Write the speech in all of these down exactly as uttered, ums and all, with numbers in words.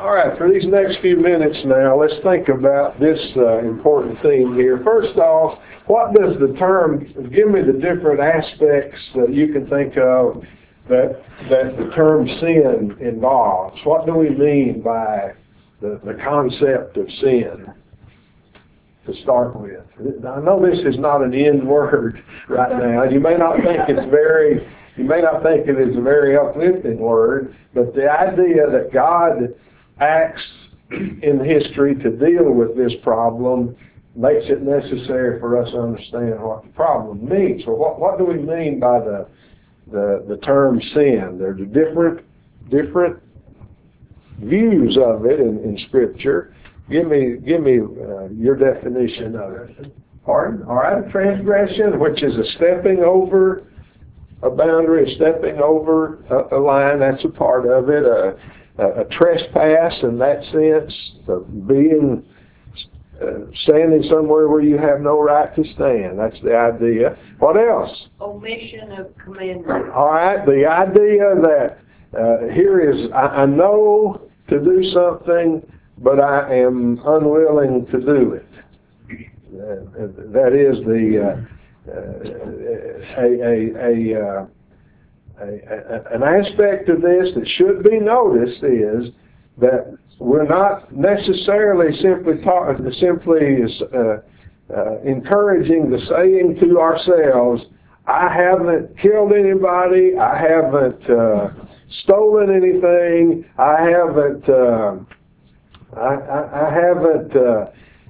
All right, for these next few minutes now, let's think about this uh, important theme here. First off, what does the term, give me the different aspects that you can think of that that the term sin involves. What do we mean by the, the concept of sin to start with? I know this is not an end word right now. You may not think it's very, you may not think it is a very uplifting word, but the idea that God acts in history to deal with this problem makes it necessary for us to understand what the problem means. So what, what do we mean by the the, the term sin? There's different different views of it in, in Scripture. Give me give me uh, your definition of it. Pardon? All right, a transgression, which is a stepping over a boundary, a stepping over a, a line. That's a part of it. Uh, A, a trespass in that sense, of being uh, standing somewhere where you have no right to stand. That's the idea. What else? Omission of commandments. All right, the idea that uh, here is, I, I know to do something, but I am unwilling to do it. Uh, that is the uh, uh, a a a. Uh, A, a, an aspect of this that should be noticed is that we're not necessarily simply talk, simply uh, uh, encouraging the saying to ourselves, I haven't killed anybody, I haven't uh, stolen anything, I haven't uh, I, I, I haven't uh,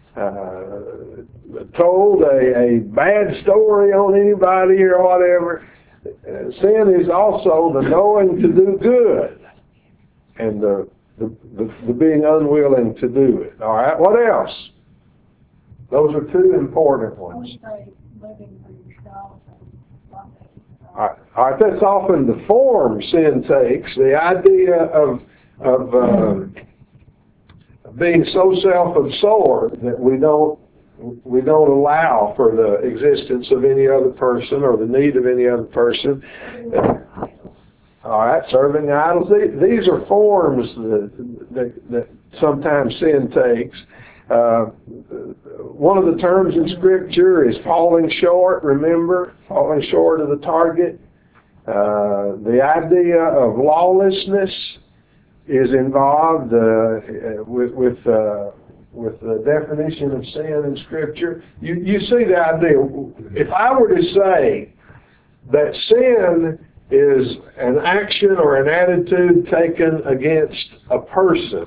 uh, told a, a bad story on anybody or whatever. Uh, sin is also the knowing to do good and the, the, the, the being unwilling to do it. All right, what else? Those are two important ones. All right, all right, that's often the form sin takes, the idea of, of uh, being so self-absorbed that we don't We don't allow for the existence of any other person or the need of any other person. All right, serving idols. These are forms that, that, that sometimes sin takes. Uh, one of the terms in Scripture is falling short, remember? Falling short of the target. Uh, the idea of lawlessness is involved uh, with... with uh, with the definition of sin in Scripture. You, you see the idea. If I were to say that sin is an action or an attitude taken against a person,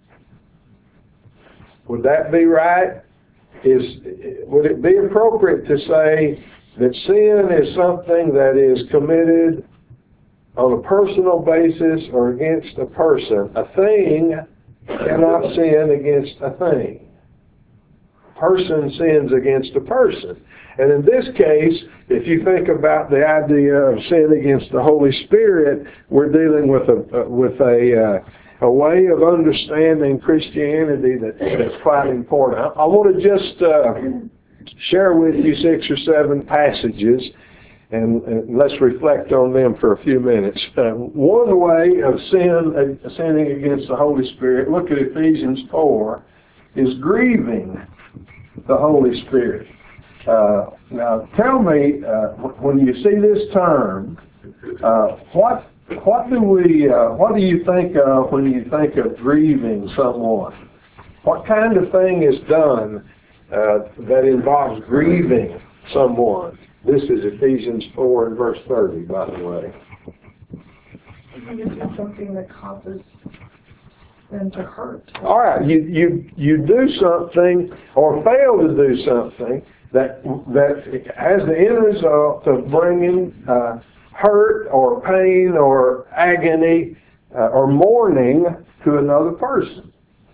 would that be right? Is, would it be appropriate to say that sin is something that is committed on a personal basis or against a person? A thing cannot sin against a thing. Person sins against a person. And in this case, if you think about the idea of sin against the Holy Spirit, we're dealing with a uh, with a uh, a way of understanding Christianity that, that's quite important. I, I want to just uh, share with you six or seven passages, and, and let's reflect on them for a few minutes. Uh, one way of sin, uh, sinning against the Holy Spirit, look at Ephesians four, is grieving the Holy Spirit. Uh, now, tell me, uh, when you see this term, uh, what what do we uh, what do you think of when you think of grieving someone? What kind of thing is done uh, that involves grieving someone? This is Ephesians four and verse thirty, by the way. I think it's something that causes them to hurt. All right, you you you do something or fail to do something that that has the end result of bringing uh, hurt or pain or agony uh, or mourning to another person.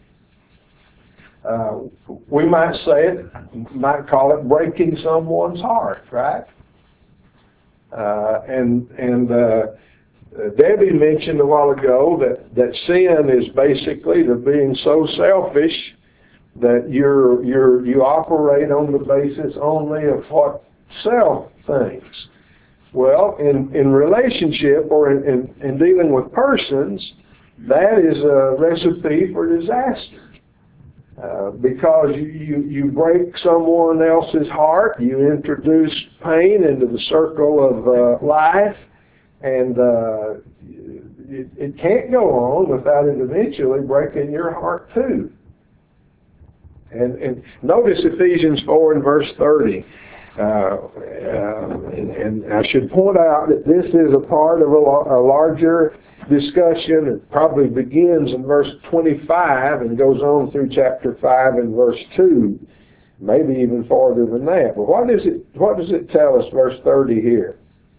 Uh, we might say it, might call it breaking someone's heart, right? Uh, and and uh, Debbie mentioned a while ago that, that sin is basically the being so selfish that you're you're you operate on the basis only of what self thinks. Well, in, in relationship or in, in, in dealing with persons, that is a recipe for disaster. Uh, because you, you, you break someone else's heart, you introduce pain into the circle of uh, life, and uh, it, it can't go on without it eventually breaking your heart too. And, and notice Ephesians four and verse thirty. Uh, uh, and, and I should point out that this is a part of a, a larger discussion. It probably begins in verse twenty-five and goes on through chapter five and verse two, maybe even farther than that. But what does it what does it tell us, verse thirty here?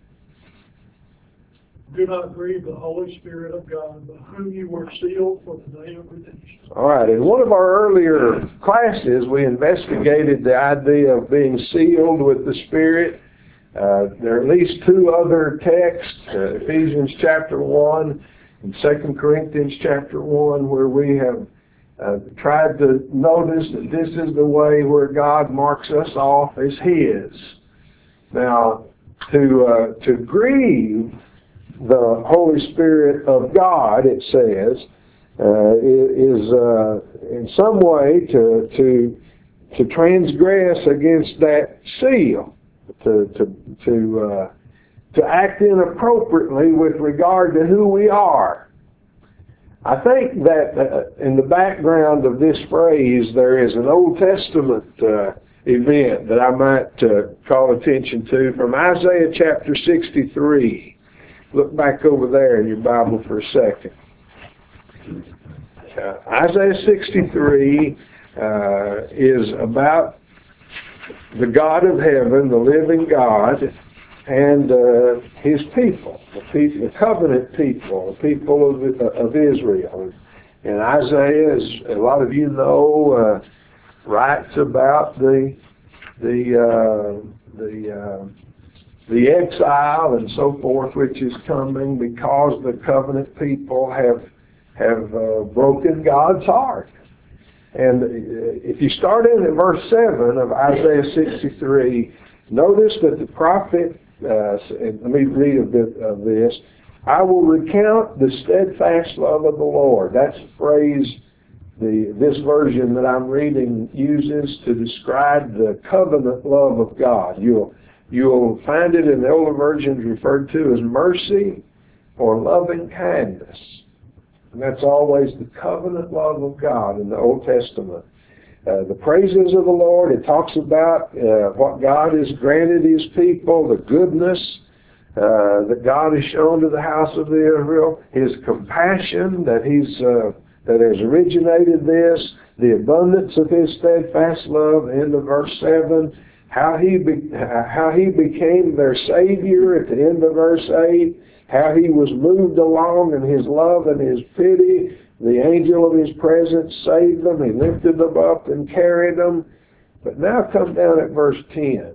Do not grieve the Holy Spirit of God, by whom you were sealed for the day of redemption. All right, in one of our earlier classes, we investigated the idea of being sealed with the Spirit. Uh, there are at least two other texts, uh, Ephesians chapter one and Second Corinthians chapter one, where we have uh, tried to notice that this is the way where God marks us off as His. Now, to uh, to grieve the Holy Spirit of God, it says, uh, is uh, in some way to to to transgress against that seal, to to to uh, to act inappropriately with regard to who we are. I think that uh, in the background of this phrase there is an Old Testament uh, event that I might uh, call attention to from Isaiah chapter sixty-three. Look back over there in your Bible for a second. Uh, Isaiah sixty-three uh, is about the God of heaven, the living God, and uh, His people, the, people, the covenant people, the people of, of Israel. And Isaiah, as a lot of you know, uh, writes about the the uh, the uh, the exile and so forth, which is coming because the covenant people have have uh, broken God's heart. And if you start in at verse seven of Isaiah sixty-three, notice that the prophet, uh, and let me read a bit of this, I will recount the steadfast love of the Lord. That's a phrase the this version that I'm reading uses to describe the covenant love of God. You'll You'll find it in the older versions referred to as mercy or loving kindness. And that's always the covenant love of God in the Old Testament. Uh, the praises of the Lord, it talks about uh, what God has granted His people, the goodness uh, that God has shown to the house of Israel, His compassion that He's uh, that has originated this, the abundance of His steadfast love, end of verse seven. How he be, how he became their Savior at the end of verse eight, how He was moved along in His love and His pity. The angel of His presence saved them. He lifted them up and carried them. But now come down at verse ten.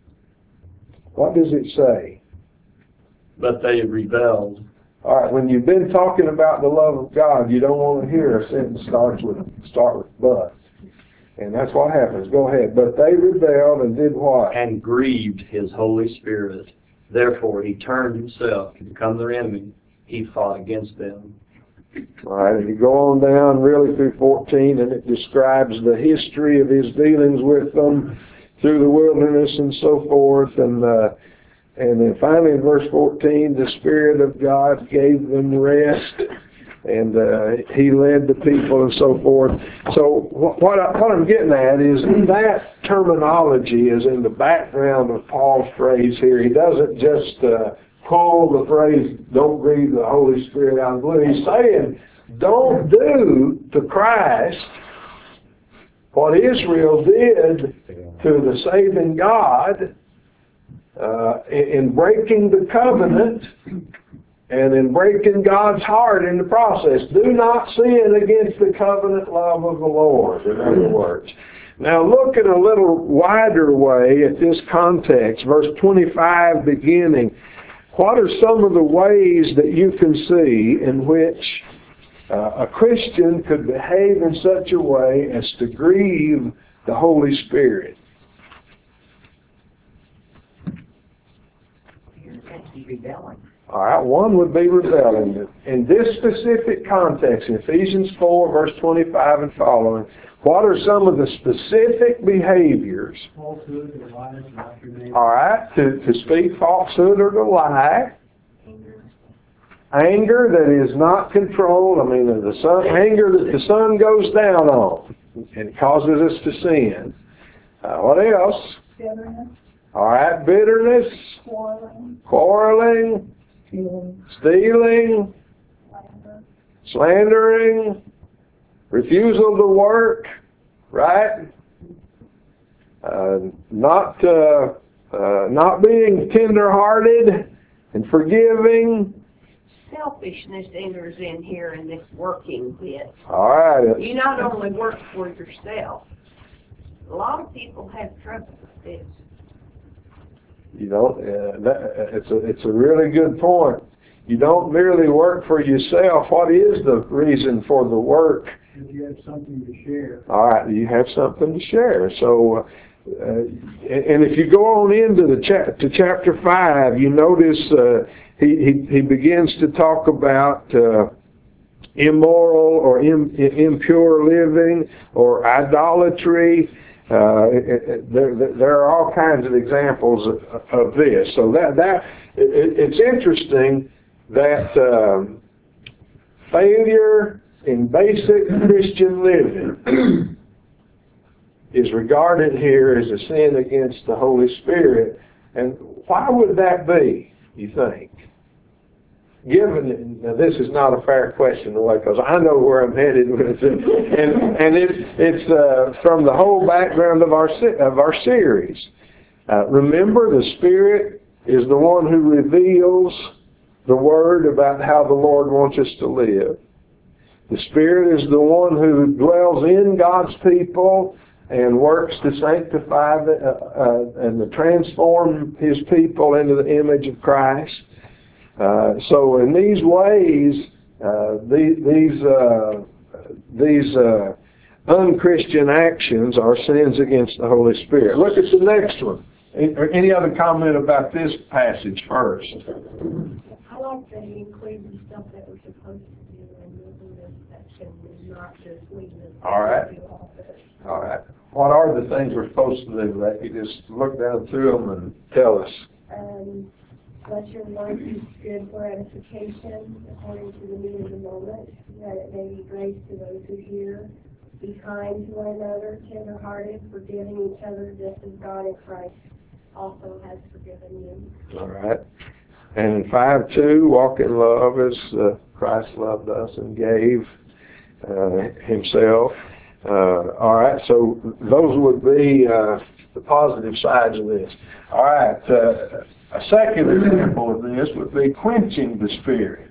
What does it say? But they rebelled. All right, when you've been talking about the love of God, you don't want to hear a sentence starts with start with but. And that's what happens. Go ahead. But they rebelled and did what? And grieved His Holy Spirit. Therefore He turned Himself to become their enemy. He fought against them. All right, and you go on down really through fourteen, and it describes the history of His dealings with them through the wilderness and so forth. And uh, and then finally in verse fourteen, the Spirit of God gave them rest. And uh, He led the people and so forth. So what, I, what I'm getting at is that terminology is in the background of Paul's phrase here. He doesn't just uh, pull the phrase, don't grieve the Holy Spirit out of the blue. He's saying, don't do to Christ what Israel did to the saving God uh, in breaking the covenant and in breaking God's heart in the process. Do not sin against the covenant love of the Lord, in other words. Now look in a little wider way at this context, verse twenty-five beginning. What are some of the ways that you can see in which uh, a Christian could behave in such a way as to grieve the Holy Spirit? You're essentially rebelling. All right, one would be rebelling. In this specific context, in Ephesians four, verse twenty-five and following, what are some of the specific behaviors? Falsehood or lies about your neighbor. All right, to, to speak falsehood or to lie. Anger that is not controlled. I mean, the sun, anger that the sun goes down on and causes us to sin. Uh, what else? Bitterness, All right, bitterness, quarreling, quarreling, stealing, stealing, slander, slandering, refusal to work, right? Uh, not uh, uh, not being tender-hearted and forgiving. Selfishness enters in here in this working bit. All right. You not only work for yourself. A lot of people have trouble with this. You don't. Uh, that, it's a it's a really good point. You don't merely work for yourself. What is the reason for the work? If you have something to share. All right, you have something to share. So, uh, and if you go on into the cha- to chapter five, you notice uh, he, he he begins to talk about uh, immoral or im- impure living or idolatry. Uh, it, it, there, there are all kinds of examples of, of this. So that that it, it's interesting that um, failure in basic Christian living is regarded here as a sin against the Holy Spirit. And why would that be, you think? Given, now this is not a fair question, because I know where I'm headed with it, and and it, it's uh, from the whole background of our of our series. Uh, remember, the Spirit is the one who reveals the Word about how the Lord wants us to live. The Spirit is the one who dwells in God's people and works to sanctify the, uh, uh, and to transform His people into the image of Christ. Uh, so in these ways, uh, the, these uh, these uh, unchristian actions are sins against the Holy Spirit. Look at the next one. Any, any other comment about this passage first? I like that he included stuff that we're supposed to do and moving this section and not just leaving it. All right. All right. What are the things we're supposed to do? Let you just look down through them and tell us. Um, let your word be good for edification according to the need of the moment, that it may be grace to those who hear. Be kind to one another, tenderhearted, forgiving each other, just as God in Christ also has forgiven you. All right. And in five two, walk in love as uh, Christ loved us and gave uh, Himself. Uh, all right, so those would be uh, the positive sides of this. All right, uh, a second example of this would be quenching the Spirit.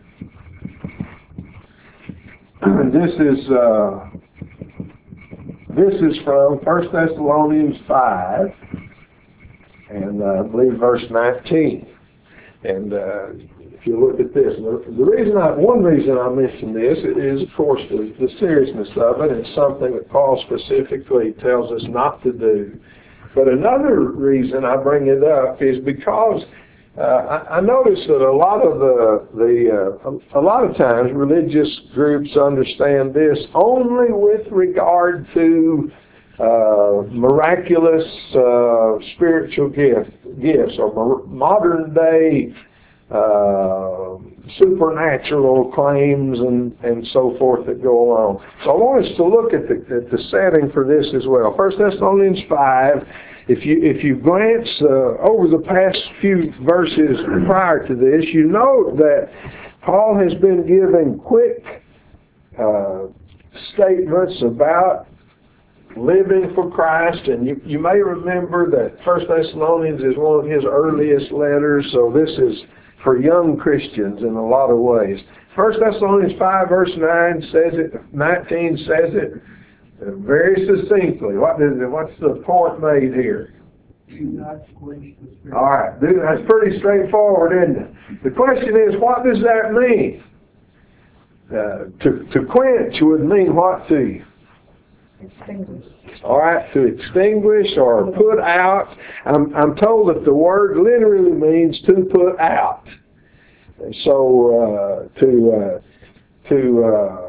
And this is uh, this is from First Thessalonians five, and uh, I believe verse nineteen. And uh, if you look at this, the reason I, one reason I mention this is, of course, the, the seriousness of it. It's something that Paul specifically tells us not to do. But another reason I bring it up is because uh, I, I notice that a lot of the the uh, a, a lot of times religious groups understand this only with regard to uh, miraculous uh, spiritual gift, gifts or modern day uh, supernatural claims and, and so forth that go along. So I want us to look at the, at the setting for this as well. First Thessalonians five, if you if you glance uh, over the past few verses prior to this, you note that Paul has been giving quick uh, statements about living for Christ, and you, you may remember that First Thessalonians is one of his earliest letters, so this is for young Christians in a lot of ways. First Thessalonians five verse nine says it, nineteen says it very succinctly. What is it? What's the point made here? Do not quench the Spirit. All right, dude, that's pretty straightforward, isn't it? The question is, what does that mean? Uh, to to quench would mean what to you? extinguish. All right, to extinguish or put out. I'm, I'm told that the word literally means to put out. so uh, to uh, to uh,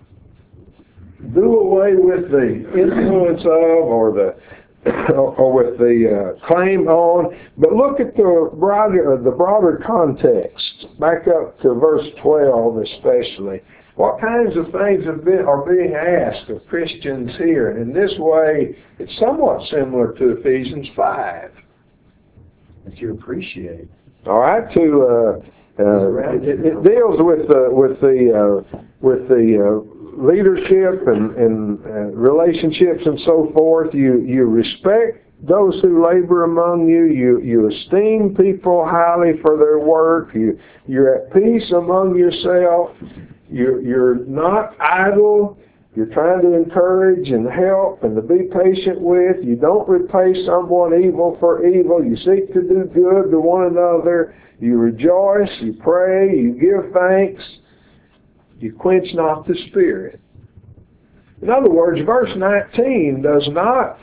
do away with the influence of or the or with the uh, claim on, but look at the broader the broader context. Back up to verse twelve, especially. What kinds of things have been are being asked of Christians here? And in this way, it's somewhat similar to Ephesians five. That you appreciate. All right, to uh, uh, it, it deals with the with the uh, with the uh, leadership and, and uh, relationships and so forth. You you respect those who labor among you. You you esteem people highly for their work. You you're at peace among yourself. You're you're not idle. You're trying to encourage and help and to be patient with. You don't repay someone evil for evil. You seek to do good to one another. You rejoice. You pray. You give thanks. You quench not the Spirit. In other words, verse nineteen does not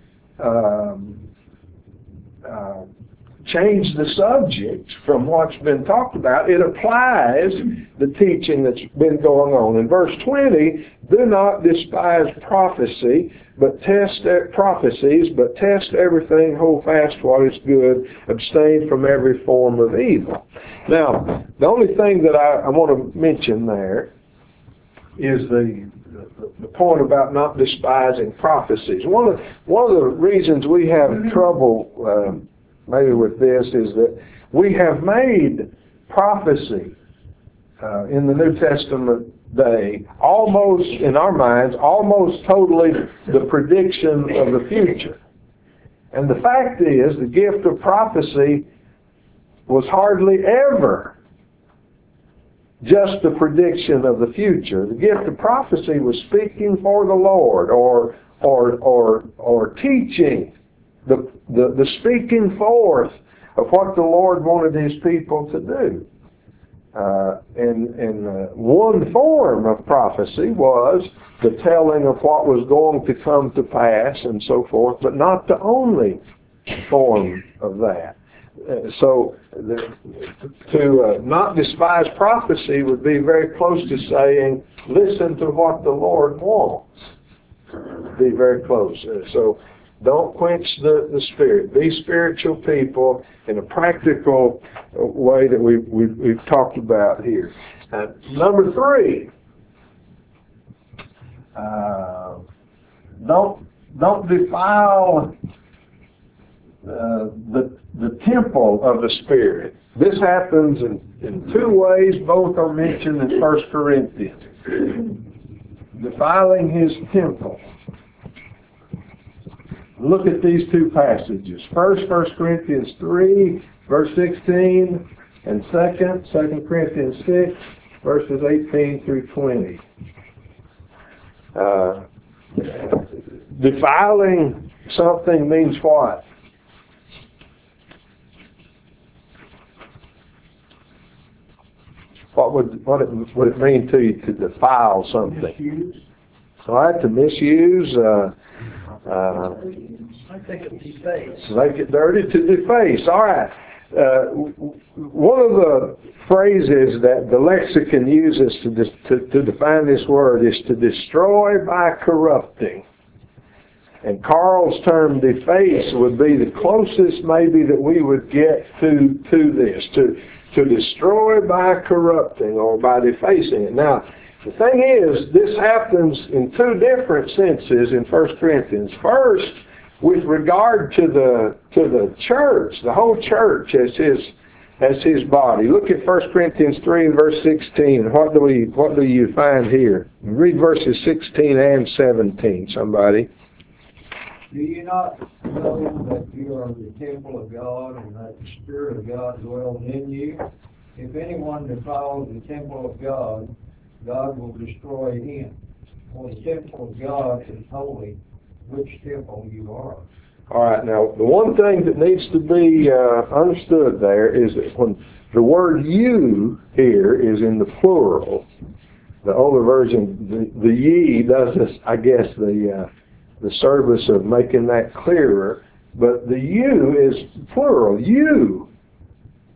um, uh, change the subject from what's been talked about. It applies the teaching that's been going on. In verse twenty, do not despise prophecy, but test prophecies, but test everything, hold fast what is good, abstain from every form of evil. Now, the only thing that I, I want to mention there is the the point about not despising prophecies. One of one of the reasons we have trouble um, maybe with this is that we have made prophecy uh, in the New Testament day almost, in our minds, almost totally the prediction of the future. And the fact is, the gift of prophecy was hardly ever just the prediction of the future. The gift of prophecy was speaking for the Lord, or or or or teaching. The, the, the speaking forth of what the Lord wanted His people to do. Uh, and and uh, one form of prophecy was the telling of what was going to come to pass and so forth, but not the only form of that. Uh, so the, to uh, not despise prophecy would be very close to saying, listen to what the Lord wants. Be very close. Uh, so don't quench the, the Spirit. Be spiritual people in a practical way that we, we, we've talked about here. Uh, number three, uh, don't don't defile uh, the the temple of the Spirit. This happens in, in two ways. Both are mentioned in First Corinthians. Defiling His temple. Look at these two passages. First, First Corinthians three, verse sixteen, and second, Second Corinthians six, verses eighteen through twenty. Uh, defiling something means what? What would what it, would it mean to you to defile something? Misuse. All right, to misuse. Uh, uh, I think it deface. Make it dirty, to deface. All right. Uh, one of the phrases that the lexicon uses to, dis- to, to define this word is to destroy by corrupting. And Carl's term deface would be the closest maybe that we would get to, to this, to, to destroy by corrupting or by defacing it. Now, the thing is, this happens in two different senses in First Corinthians. First, with regard to the to the church, the whole church as his as his body. Look at First Corinthians three and verse sixteen. What do we what do you find here? Read verses sixteen and seventeen, somebody. Do you not know that you are the temple of God and that the Spirit of God dwells in you? If anyone defiles the temple of God, God will destroy him. For the temple of God is holy, which temple you are. All right, now the one thing that needs to be uh, understood there is that when the word you here is in the plural, the older version, the, the ye does this, I guess, the uh, the service of making that clearer, but the you is plural. You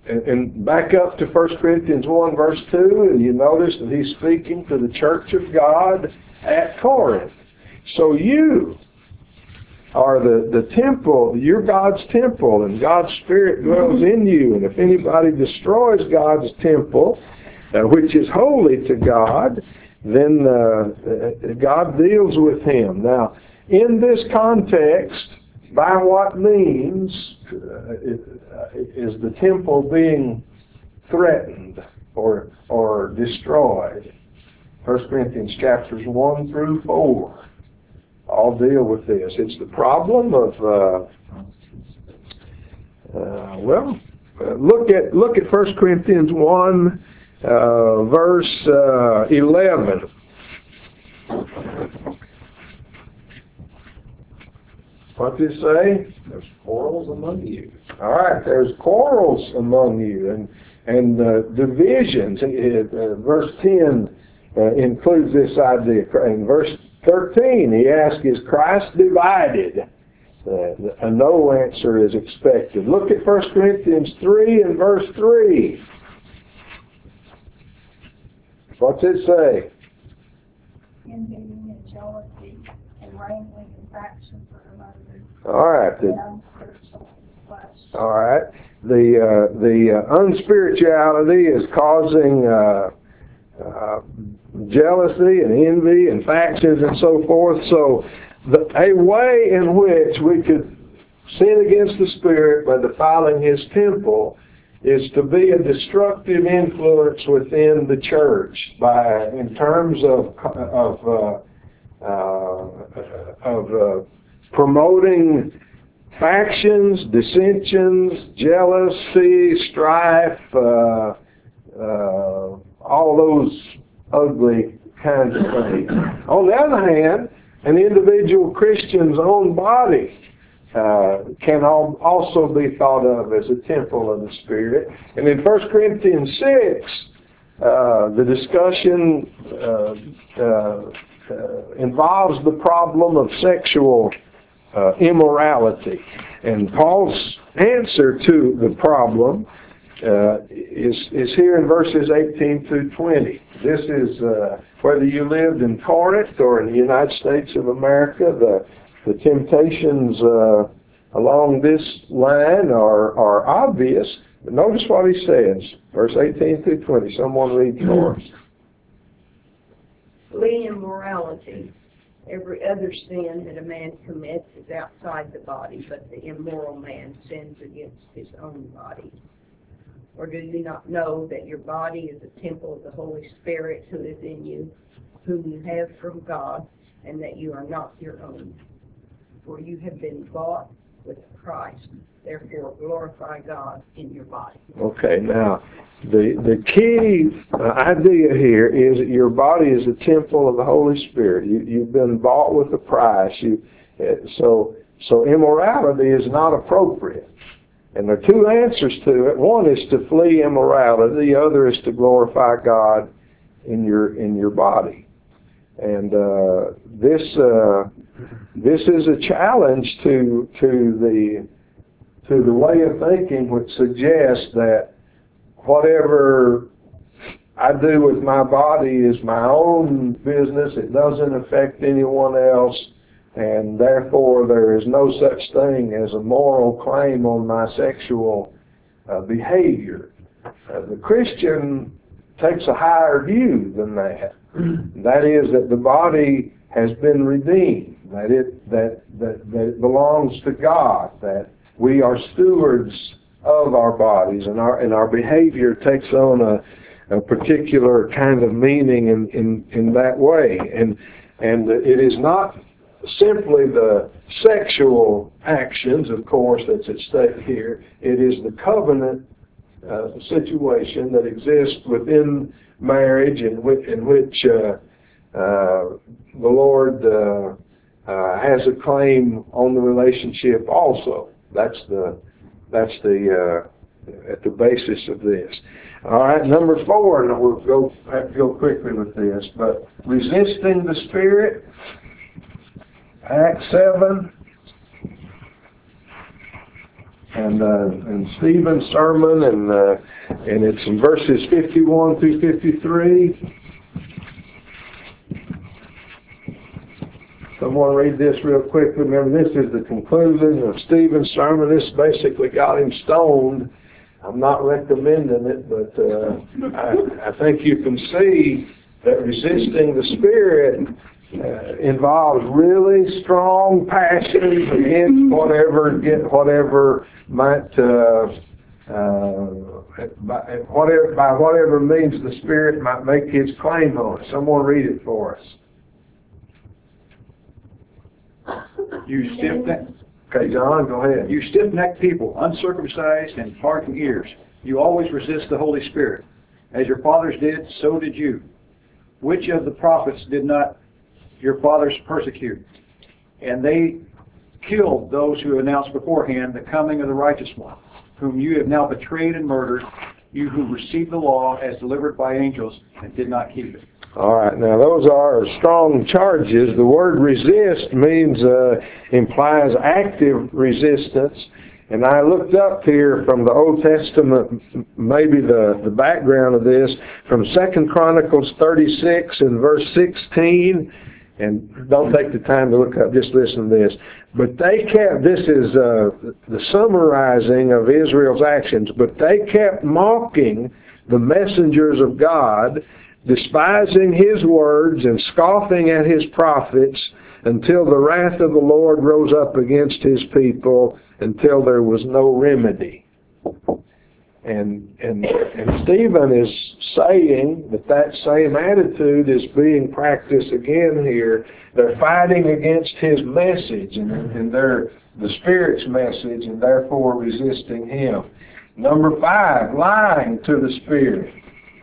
and, and back up to First Corinthians one verse two, and you notice that he's speaking to the church of God at Corinth. So you are the, the temple, you're God's temple, and God's Spirit dwells in you. And if anybody destroys God's temple, uh, which is holy to God, then uh, God deals with him. Now, in this context, by what means uh, is the temple being threatened or or destroyed? First Corinthians chapters one through four all deal with this. It's the problem of uh, uh, well, uh, look at look at First Corinthians one, uh, verse uh, eleven. What does it say? There's quarrels among you. All right, there's quarrels among you and and uh, divisions. Uh, uh, verse ten uh, includes this idea. In verse thirteen, he asks, "Is Christ divided?" Uh, a no answer is expected. Look at First Corinthians three and verse three. What's it say? Envying and jealousy and wrangling and factions are among you. All right. The, And unspiritual flesh. all right. The uh, the uh, unspirituality is causing uh, uh, jealousy and envy and factions and so forth. So, the, a way in which we could sin against the Spirit by defiling His temple is to be a destructive influence within the church by, in terms of of uh, uh, of uh, promoting factions, dissensions, jealousy, strife, uh, uh, all those ugly kinds of things. On the other hand, an individual Christian's own body uh, can al- also be thought of as a temple of the Spirit. And in First Corinthians six, uh, the discussion uh, uh, uh, involves the problem of sexual uh, immorality. And Paul's answer to the problem uh, is, is here in verses eighteen through twenty. This is, uh, whether you lived in Corinth or in the United States of America, the, the temptations uh, along this line are, are obvious. But notice what he says, verse eighteen through twenty. Someone read for us. Flee immorality. Every other sin that a man commits is outside the body, but the immoral man sins against his own body. Or do you not know that your body is a temple of the Holy Spirit who is in you, whom you have from God, and that you are not your own? For you have been bought with a price. Therefore glorify God in your body. Okay, now, the the key uh, idea here is that your body is a temple of the Holy Spirit. You, you've been bought with a price. You, uh, so, so immorality is not appropriate. And there are two answers to it. One is to flee immorality. The other is to glorify God in your in your body. And uh, this uh, this is a challenge to to the to the way of thinking which suggests that whatever I do with my body is my own business. It doesn't affect anyone else. And therefore, there is no such thing as a moral claim on my sexual uh, behavior. Uh, the Christian takes a higher view than that. That is, that the body has been redeemed, that it that that, that it belongs to God, that we are stewards of our bodies, and our and our behavior takes on a, a particular kind of meaning in, in, in that way. And and it is not simply the sexual actions, of course, that's at stake here. It is the covenant uh, situation that exists within marriage, in which, in which uh, uh, the Lord uh, uh, has a claim on the relationship also. That's the that's the uh, at the basis of this. All right, number four, and we'll go have to go quickly with this, but resisting the Spirit. Acts seven. and uh, and Stephen's sermon, and uh, and it's in verses fifty-one through fifty-three. Someone read this real quick. Remember, this is the conclusion of Stephen's sermon. This basically got him stoned. I'm not recommending it, but uh, I, I think you can see that resisting the Spirit uh, involves really strong passions against whatever get whatever might uh, uh, by whatever by whatever means the Spirit might make His claim on it. Someone read it for us. You stiff-necked, Okay, John, go ahead. you stiff-necked people, uncircumcised and hard in ears, you always resist the Holy Spirit. As your fathers did, so did you. Which of the prophets did not your fathers persecute? And they killed those who announced beforehand the coming of the righteous one, whom you have now betrayed and murdered, you who received the law as delivered by angels and did not keep it. All right, now those are strong charges. The word resist means, uh, implies active resistance. And I looked up here from the Old Testament, maybe the, the background of this, from Second Chronicles thirty-six and verse sixteen. And don't take the time to look up, just listen to this. But they kept, this is uh, the summarizing of Israel's actions, but they kept mocking the messengers of God, despising His words and scoffing at His prophets, until the wrath of the Lord rose up against His people, until there was no remedy. And, and, and Stephen is saying that that same attitude is being practiced again here. They're fighting against His message, and, and they're the Spirit's message, and therefore resisting Him. Number five, lying to the Spirit.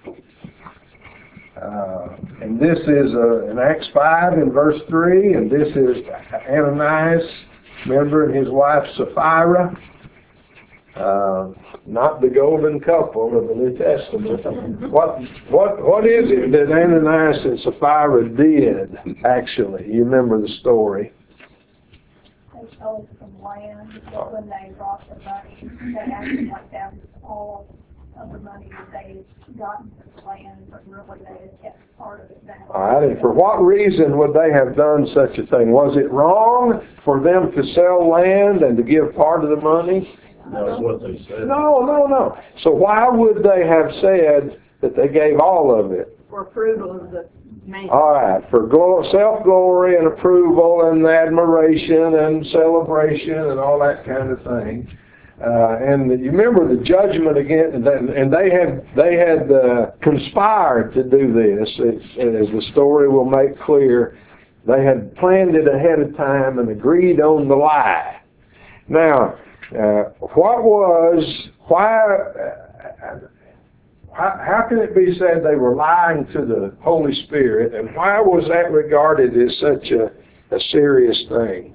Uh, and this is uh, in Acts five in verse three, and this is Ananias, remember, and his wife Sapphira, uh, not the golden couple of the New Testament. What what what is it that Ananias and Sapphira did, actually? You remember the story. They sold some land, but when they brought the money, they acted like that was all of the money that they had gotten from the land, but really they had kept part of it back. All right, and for what reason would they have done such a thing? Was it wrong for them to sell land and to give part of the money? That's what they said. No, no, no. So why would they have said that they gave all of it? For approval of the man. All right, for glo- self-glory and approval and admiration and celebration and all that kind of thing. Uh, and you remember the judgment again, and, that, and they had they had uh, conspired to do this. It's, as the story will make clear, they had planned it ahead of time and agreed on the lie. Now, uh, what was why? Uh, how, how can it be said they were lying to the Holy Spirit, and why was that regarded as such a, a serious thing?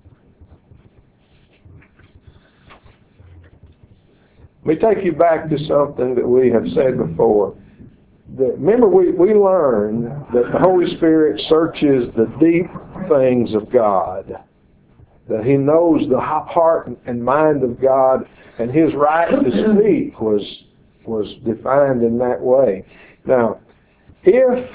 Let me take you back to something that we have said before. The, remember, we, we learned that the Holy Spirit searches the deep things of God, that He knows the heart and mind of God, and His right to speak was, was defined in that way. Now, if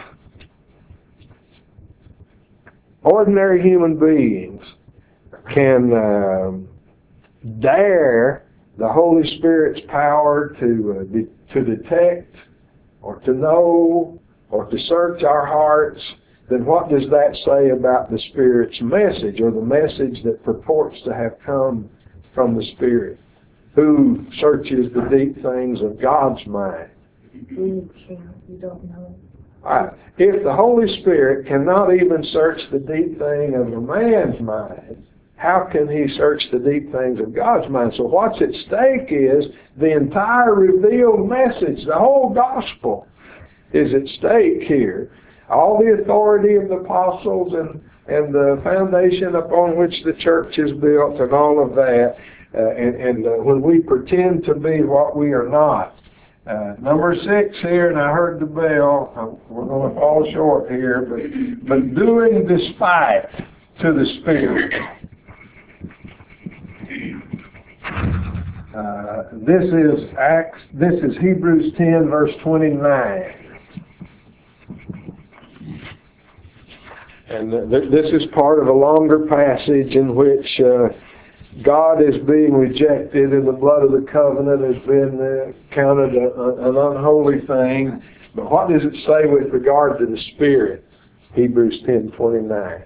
ordinary human beings can um, dare the Holy Spirit's power to uh, de- to detect or to know or to search our hearts, then what does that say about the Spirit's message, or the message that purports to have come from the Spirit, who searches the deep things of God's mind? You can't, you don't know. All right. If the Holy Spirit cannot even search the deep thing of a man's mind, how can He search the deep things of God's mind? So what's at stake is the entire revealed message. The whole gospel is at stake here. All the authority of the apostles and, and the foundation upon which the church is built and all of that. Uh, and and uh, when we pretend to be what we are not. Uh, number six here, and I heard the bell. Uh, we're going to fall short here, but but doing despite to the Spirit. Uh, this is Acts, this is Hebrews ten, verse twenty-nine. And th- this is part of a longer passage in which uh, God is being rejected and the blood of the covenant has been uh, counted a, a, an unholy thing. But what does it say with regard to the Spirit? Hebrews ten twenty-nine.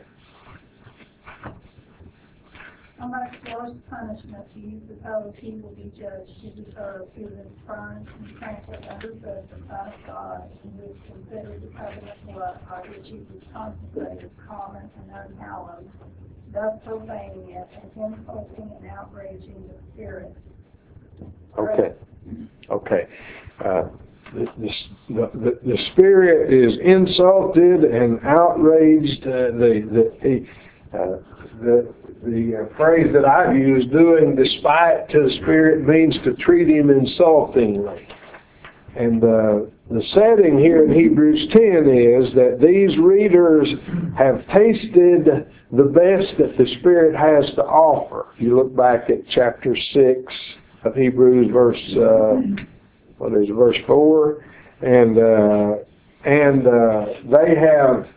How much worse punishment do you suppose he will be judged to deserve who has spurned and trampled underfoot the Son of God, and who has considered the covenant blood by which he was consecrated common and unhallowed, thus profaning it and insulting and outraging the Spirit? Okay. Okay. Uh, the, the, the, the Spirit is insulted and outraged. Uh, the, the, uh, the, the uh, phrase that I've used, doing despite to the Spirit, means to treat him insultingly. And uh, the setting here in Hebrews ten is that these readers have tasted the best that the Spirit has to offer. You look back at chapter six of Hebrews, verse uh, what is it, verse four, and uh, and uh, they have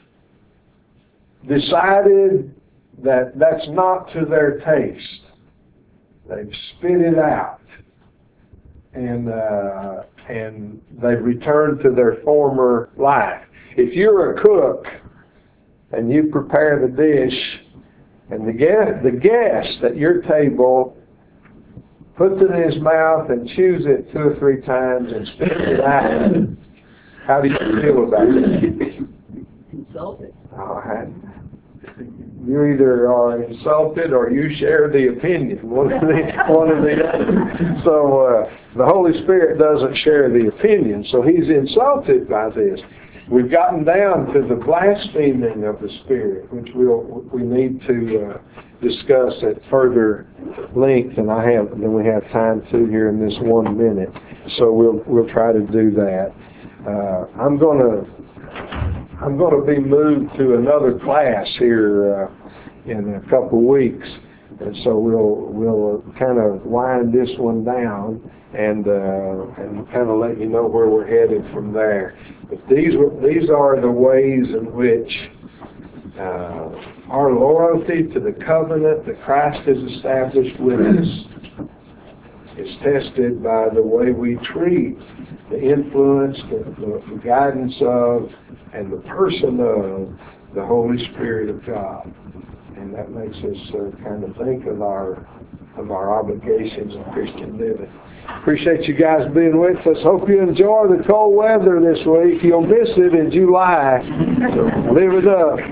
decided that that's not to their taste. They've spit it out, and uh, and they've returned to their former life. If you're a cook and you prepare the dish, and the guest, the guest at your table puts it in his mouth and chews it two or three times and spits it out, how do you feel about it? Insulted. All right. You either are insulted or you share the opinion, one of the, one of the other. So uh, the Holy Spirit doesn't share the opinion, so he's insulted by this. We've gotten down to the blaspheming of the Spirit, which we'll, we need to uh, discuss at further length, and I have, then we have time to here in this one minute. So we'll we'll try to do that. Uh, I'm going to. I'm going to be moved to another class here uh, in a couple of weeks, and so we'll we'll kind of wind this one down and uh, and kind of let you know where we're headed from there. But these these are the ways in which uh, our loyalty to the covenant that Christ has established with us is tested by the way we treat the influence, the, the, the guidance of, and the person of the Holy Spirit of God. And that makes us uh, kind of think of our of our obligations in Christian living. Appreciate you guys being with us. Hope you enjoy the cold weather this week. You'll miss it in July. So live it up.